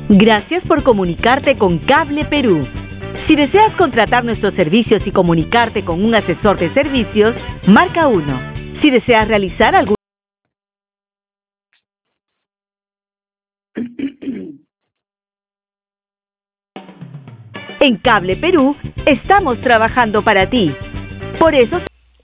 Gracias por comunicarte con Cable Perú. Si deseas contratar nuestros servicios y comunicarte con un asesor de servicios, marca 1. Si deseas realizar algún... En Cable Perú, estamos trabajando para ti. Por eso...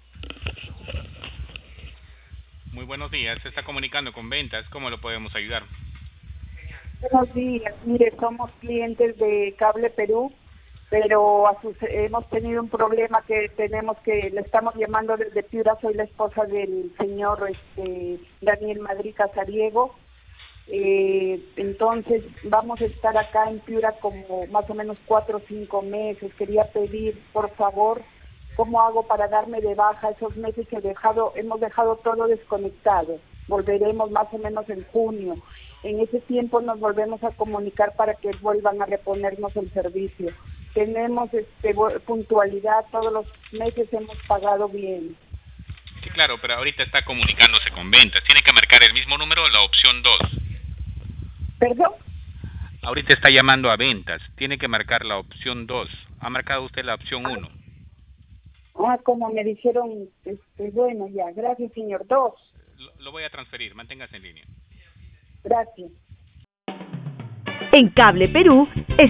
Muy buenos días, se está comunicando con ventas, ¿cómo lo podemos ayudar? Buenos días, mire, somos clientes de Cable Perú, pero hemos tenido un problema que le estamos llamando desde Piura. Soy la esposa del señor Daniel Madrid Casariego. Entonces vamos a estar acá en Piura como más o menos 4 o 5 meses. Quería pedir, por favor, ¿cómo hago para darme de baja esos meses que hemos dejado todo desconectado? Volveremos más o menos en junio. En ese tiempo nos volvemos a comunicar para que vuelvan a reponernos el servicio. Tenemos puntualidad, todos los meses hemos pagado bien. Sí, claro, pero ahorita está comunicándose con ventas. Tiene que marcar el mismo número, la opción 2. ¿Perdón? Ahorita está llamando a ventas. Tiene que marcar la opción 2. Ha marcado usted la opción 1. Como me dijeron, bueno, ya, gracias, señor. 2. Lo voy a transferir, manténgase en línea. Gracias. En Cable Perú,